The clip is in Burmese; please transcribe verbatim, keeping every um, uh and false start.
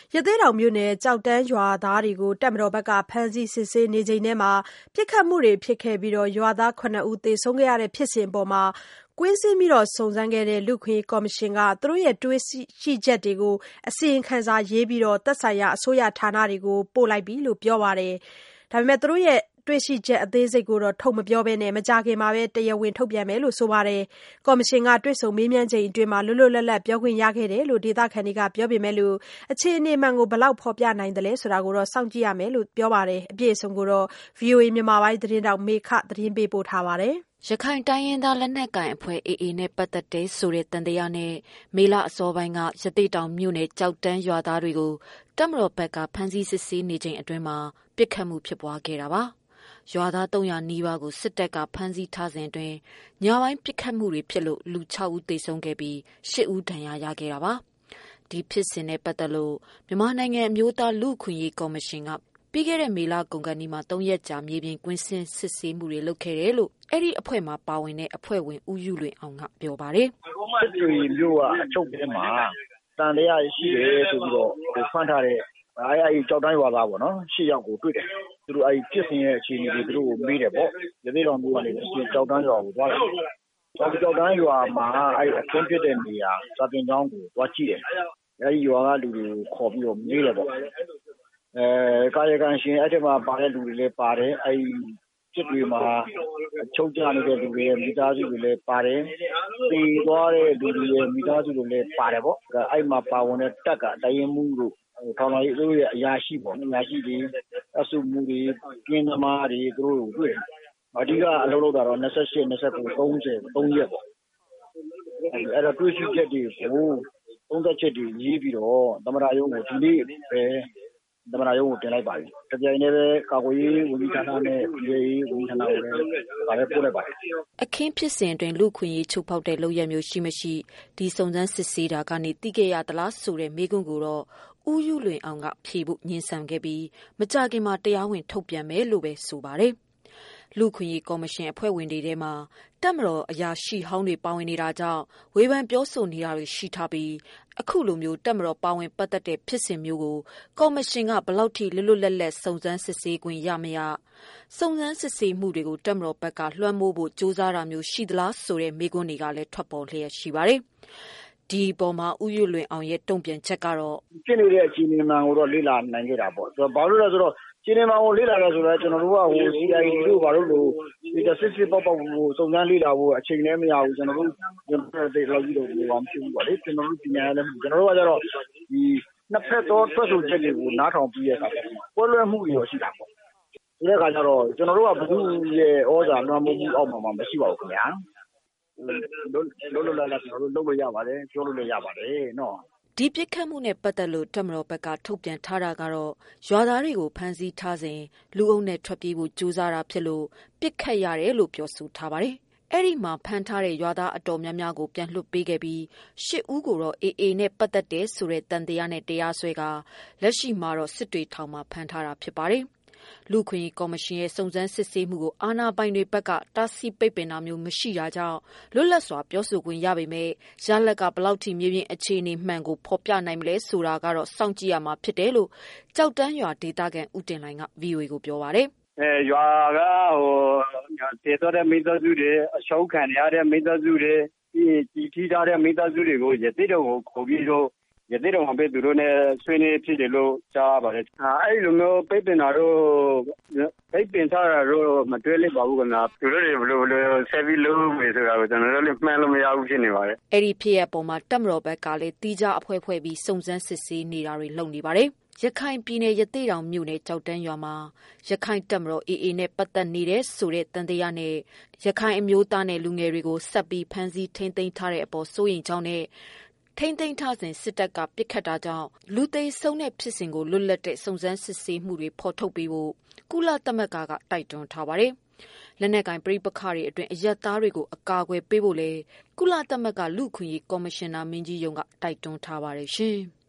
ရသေ့တောင်မြို့နယ်ကြောက်တန်းရွာသားတွေကိုတပ်မတော်ဘက်ကဖမ်းဆီးစစ်ဆေးနေချိန်ထဲမှာပစ်ခတ်မှုတွေဖြစ်ခဲ့ပြီးရွာသားခုနှစ်ဦးသေဆုံးခဲ့ရတဲ့ဖြစ်စဉ်အပေါ် ကွင်းဆင်းစုံစမ်းခဲ့တဲ့လူ့အခွင့်အရေးကော်မရှင်ကသူတို့ရဲ့တွေ့ရှိချက်တွေကိုအစီရင်ခံစာရေးပြီးသက်ဆိုင်ရာအစိုးရဌာနတွေကိုပို့လိုက်ပြီလို့ပြောပါတယ်။ဒါပေမဲ့သူတို့ရဲ့တွေ့ရှိချက်အသေးစိတ်ကိုတော့ထုတ်မပြောဘဲမကြာခင်မှာပဲတရားဝင်ထုတ်ပြန်မယ်လို့ဆိုပါတယ်။ကော်မရှင်ကတွေ့ဆုံမေးမြန်းချိန်အတွင်းလွတ်လွတ်လပ်လပ်ပြောခွင့်ရခဲ့တယ်လို့ဒေသခံတွေကပြောပေမဲ့အခြေအနေမှန်ကိုဘယ်လောက်ဖော်ပြနိုင်သလဲဆိုတာကိုတော့စောင့်ကြည့်ရမယ်လို့ပြောပါတယ်။အပြည့်အစုံကိုတော့ ဗွီအိုအေ မြန်မာပိုင်းသတင်းထောက်မေခသတင်းပေးပို့ထားပါတယ်။ရခိုင်တိုင်းရင်းသားလက်နက်ကိုင်အဖွဲ့ အေအေ နဲ့ပတ်သက်တဲ့ဆိုတဲ့တန်တရားနဲ့မေလအစောပိုင်းကရသေ့တောင်မြို့နယ်ကြောက်တန်းရွာသားတွေကိုတပ်မတော်ဘက်ကဖမ်းဆီးစစ်ဆေးနေချိန်အတွင်းမှာပစ်ခတ်မှုဖြစ်ပွားခဲ့တာပါ။ရွာသားသုံးရာနီးပါးကိုစစ်တပ်ကဖမ်းဆီးထားစဉ်အတွင်းညပိုင်းပစ်ခတ်မှုတွေဖြစ်လို့လူခြောက်ဦးသေဆုံးခဲ့ပြီးရှစ်ဦးဒဏ်ရာရခဲ့တာပါ။ဒီဖြစ်စဉ်နဲ့ပတ်သက်လို့မြန်မာနိုင်ငံအမျိုးသားလူ့အခွင့်အရေးကော်မရှင်ကပြီးခဲ့တဲ့မေလကုန်ကနေမှသုံးရက်ကြာမြေပြင်ကွင်းဆင်းစစ်ဆေးမှုတွေလုပ်ခဲ့တယ်လို့အဲ့ဒီအဖွဲ့မှာပါဝင်တဲ့အဖွဲ့ဝင်ဦးယူလွင်အောင်ကပြောပါတယ်။စစ်တွေမျိုးကအချုပ်ထဲမှာတန်တရားရှိတယ်ဆိုပြီးတော့ဖမ်းထားတဲ့အဲ့အဲ့ကြောက်တန်းရွာသားပေါ့နော်ရှစ်ယောက်ကိုတွေ့တယ်။သူတို့အဲ့ဖြစ်စဉ်ရဲ့အခြေအနေတွေသူတို့ကိုမေးတယ်ပေါ့။ရသေ့တောင်မျိုးကနေကြောက်တန်းရွာကိုသွားတယ်။ကြောက်ကြောက်တန်းရွာမှာအဲ့အခင်းဖြစ်တဲ့နေရာစာတင်ကျောင်းကိုသွားကြည့်တယ်။အဲ့ဒီရွာကလူတွေကိုခေါ်ပြီးတော့မေးတယ်ပေါ့။အဲကာယကံရှင်အဲ့ဒီမှာပါတဲ့လူတွေလည်းပါတယ်အဲ့စစ်တွေမှာချုပ်ကြနေတဲ့လူတွေရဲ့မိသားစုတွေလည်းပါတယ်တည်သွားတဲ့လူတွေရဲ့မိသားစုတွေလည်းပါတယ်ပေါ့အဲ့မှာပါဝင်တဲ့တက်ကတိုင်းမှုတို့ထောင်လိုက်တို့ရဲ့အရာရှိပေါ့အရာရှိတွေအစုမှုတွေကျင်းသမားတွေသူတို့ကိုတွေ့အဓိကအလုပ်လုပ်တာတော့နှစ်ရှစ် နှစ်ကို သုံး၀ သုံးရက်ပေါ့အဲ့တော့တွေ့ရှိချက်တွေကိုသုံးသက်ချက်တွေရေးပြီးတော့သမရယုံကိုဒီနေ့ပဲသမ္မတရုံးကိုတင်လိုက်ပါပြီ။တပြိုင်တည်းပဲကာကွယ်ရေးဝန်ကြီးဌာနနဲ့ပြည်ရေးဝန်ကြီးဌာနကိုလည်းဒါလည်းပို့လိုက်ပါတယ်။အခင်းဖြစ်စဉ်အတွင်းလူခွင့်ရေးချုပ်ဖောက်တဲ့လုပ်ရမျိုးရှိမရှိဒီစုံစမ်းစစ်ဆေးတာကနေသိခဲ့ရသလားဆိုတဲ့မေးခွန်းကိုတော့ဦးယူလွင်အောင်ကဖြေဖို့ညှင်းဆန်ခဲ့ပြီးမကြခင်မှာတရားဝင်ထုတ်ပြန်မယ်လို့ပဲဆိုပါတယ်။လူခွင့်ရေးကော်မရှင်အဖွဲ့ဝင်တွေထဲမှာတပ်မတော်အရာရှိဟောင်းတွေပါဝင်နေတာကြောင့်ဝေဖန်ပြောဆိုနေတာတွေရှိထားပြီးအခုလိုမျိုးတပ်မတော်ပါဝင်ပတ်သက်တဲ့ဖြစ်စဉ်မျိုးကိုကော်မရှင်ကဘယ်လောက်ထိလွတ်လွတ်လပ်လပ်စုံစမ်းစစ်ဆေးခွင့်ရမရစုံစမ်းစစ်ဆေးမှုတွေကိုတပ်မတော်ဘက်ကလွှမ်းမိုးဖို့ကြိုးစားတာမျိုးရှိသလားဆိုတဲ့မေးခွန်းတွေကလည်းထွက်ပေါ်လျက်ရှိပါတယ်။ဒီပေါ်မှာဦးယူလွင်အောင်ရဲ့တုံ့ပြန်ချက်ကတော့ဖြစ်နေတဲ့အခြေအနေမှန်ကိုတော့လေ့လာနိုင်ခဲ့တာပေါ့။ဘာလို့လဲဆိုတော့ခြေနေမှန်ကိုလေ့လာရဲဆိုတော့ကျွန်တော်တို့ကဟို စီ အိုင် ဒီ တို့ဘာလို့လို့ဒီစစ်စစ်ပေါက်ပေါက်ကိုစုံစမ်းလေ့လာဖို့အချိန်လည်းမရဘူးကျွန်တော်တို့ကျွန်တော်တို့လောက်ပြီးတော့ဒီဘာမှမရှိဘူးပါလေကျွန်တော်တို့ပညာလည်းကျွန်တော်တို့ကကြတော့ဒီနှစ်ဖက်သောထွက်ဆိုချက်တွေကိုနားထောင်ပြီးရတာပွဲလွှဲမှုတွေရှိတာပေါ့ဒီတဲ့ခါကျတော့ကျွန်တော်တို့ကဘုသူရဲ့ဩဇာလွှမ်းမိုးမှုအောက်မှာမရှိပါဘူးခင်ဗျာလုံးလုံးလာလာကျွန်တော်တို့လုပ်လို့ရပါတယ်ပြောလို့လည်းရပါတယ်နော်ဒီပစ်ခတ်မှုနဲ့ပတ်သက်လို့တပ်မတော်ဘက်ကထုတ်ပြန်ထားတာကတော့ရွာသားတွေကိုဖမ်းဆီးထားစဉ်လူအုပ်နဲ့ထွက်ပြေးဖို့ကြိုးစားတာဖြစ်လို့ပစ်ခတ်ရတယ်လို့ပြောဆိုထားပါတယ်။အဲ့ဒီမှာဖမ်းထားတဲ့ရွာသားအတော်များများကိုပြန်လွှတ်ပေးခဲ့ပြီးရှစ်ဦးကိုတော့ အေအေ နဲ့ပတ်သက်တဲ့ဆိုတဲ့တန်တရားနဲ့တရားစွဲကလက်ရှိမှာတော့စစ်တွေထောင်မှာဖမ်းထားတာဖြစ်ပါတယ်။လူခွင့်ကော်မရှင်ရဲ့စုံစမ်းစစ်ဆေးမှုကိုအာဏာပိုင်တွေဘက်ကတားဆီးပိတ်ပင်တာမျိုးမရှိတာကြောင့်လွတ်လပ်စွာပြောဆိုခွင့်ရပေမဲ့ရလက်ကဘလောက်ထိမြေပြင်အခြေအနေမှန်ကိုဖော်ပြနိုင်မလဲဆိုတာကတော့စောင့်ကြည့်ရမှာဖြစ်တယ်လို့ကြောက်တန်းရွာဒေသခံဦးတင်လိုင်က ဗွီအိုအေ ကိုပြောပါတယ်။အဲရွာကဟိုတေတော်တဲ့မိသားစုတွေအရှုံးခံရတဲ့မိသားစုတွေဒီကြီးထီးထားတဲ့မိသားစုတွေကိုရသေးတော့ကိုခေါ်ပြီးတော့ရသေးတော့ပဲသူတို့နဲ့ဆွေးနွေးဖြစ်တယ်လို့ကြားပါတယ်။အဲ့လိုမျိုးပိတ်ပင်တာတော့ပိတ်ပင်ထားတာတော့မတွေ့လိမ့်ပါဘူးခင်ဗျာ။သူတို့တွေဘယ်လိုဘယ်လိုဆက်ပြီးလုပ်မယ်ဆိုတာကိုကျွန်တော်တို့လည်းမှန်းလို့မရဘူးဖြစ်နေပါတယ်။အဲ့ဒီဖြစ်ရပုံမှာတပ်မတော်ဘက်ကလည်းတီးခြားအဖွဲ့ဖွဲ့ပြီးစုံစမ်းစစ်ဆေးနေတာတွေလုပ်နေပါတယ်။ရခိုင်ပြည်နယ်ရသေ့တောင်မြို့နယ်ကြောက်တန်းရွာမှာရခိုင်တပ်မတော် အေအေ နဲ့ပတ်သက်နေတဲ့ဆိုတဲ့တန်တရားနဲ့ရခိုင်အမျိုးသားနဲ့လူငယ်တွေကိုဆက်ပြီးဖမ်းဆီးထိန်းသိမ်းထားတဲ့အပေါ်စိုးရိမ်ကြောင်းနဲ့ထိန်းသိမ်းထားစဉ်စစ်တပ်ကပစ်ခတ်တာကြောင့်လူသိဆုံးတဲ့ဖြစ်စဉ်ကိုလွတ်လပ်တဲ့စုံစမ်းစစ်ဆေးမှုတွေဖော်ထုတ်ပေးဖို့ကုလသမဂ္ဂကတိုက်တွန်းထားပါတယ်။လက်နက်ကိုင်ပဋိပက္ခတွေအတွင်းအရပ်သားတွေကိုအကာအကွယ်ပေးဖို့လဲကုလသမဂ္ဂလူ့အခွင့်အရေးကော်မရှင်နာမင်းကြီးရုံးကတိုက်တွန်းထားပါတယ်ရှင်။